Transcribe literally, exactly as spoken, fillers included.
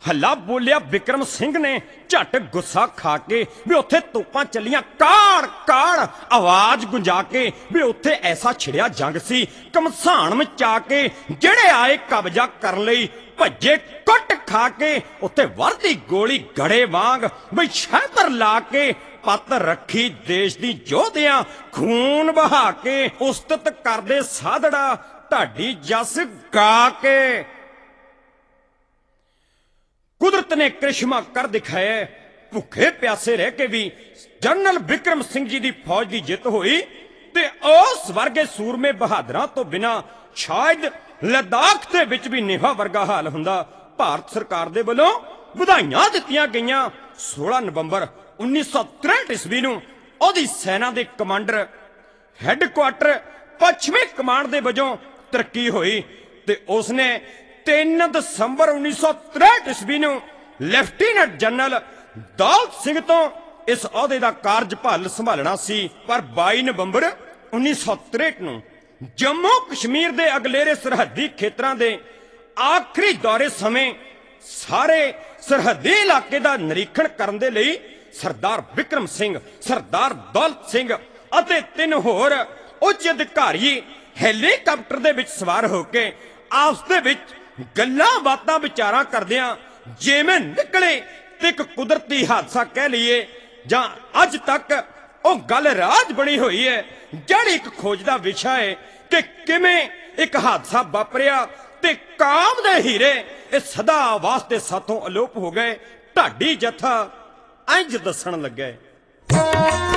हल्ला बोलिया विक्रम सिंह ने झट गुस्सा खा के भी उत्थे तोपां चलियां काड़ काड़ आवाज गुंजा के भी उत्थे ऐसा छिड़िया जंग सी घमसान मचा के जेड़े आए कब्जा करन लई भज्जे कुट खा के उत्थे वरदी गोली गड़े वांग भी शहतर ला के पत रखी देश दी योधियां खून बहा के उस्तत करदे साधड़ा ढाडी जस गा के। कुदरत ने करिश्मा कर दिखाया, भुखे प्यासे रह के भी जनरल विक्रम सिंह जी की फौज की जित हुई ते उस वर्गे सूरमे बहादुरां तो बिना शायद लद्दाख दे विच भी निभा वर्गा हाल हुंदा। भारत सरकार दे वल्लों ਵਧਾਈਆਂ ਦਿੱਤੀਆਂ गईयां। सोलह नवंबर उन्नीस सौ तिरसठ ईस्वी नूं ओहदी सेना दे कमांडर हैडकुआटर पश्चिमी कमांड दे वजों तरक्की हुई ते उसने तीन दसंबर उन्नीस सौ तिरसठ ईस्वी नूं लेफ्टिनेंट जनरल दौलत सिंह तो इस अहुदे दा कारजभार संभालना सी। पर बाई नवंबर उन्नीस सौ तिरसठ नूं जम्मू कश्मीर दे अगलेरे सरहदी खेतरां दे आखिरी दौरे समय सारे सरहदी इलाके दा निरीक्षण करन दे लई सरदार विक्रम सिंह, सरदार दौलत सिंह अते तीन होर उच्च अधिकारी हेलीकाप्टर दे विच सवार होके आपस दे विच गल्लां बातां विचारां करदियां जिवें निकले ते एक कुदरती हादसा कह लईए जां अज तक ओ गल राज बनी हुई है जिहड़ी एक खोज दा विशा है कि किवें एक हादसा वापरिया ते काम दे हीरे ये सदा वास्ते साथों अलोप हो गए। ढाडी जत्था इंज दसण लगे।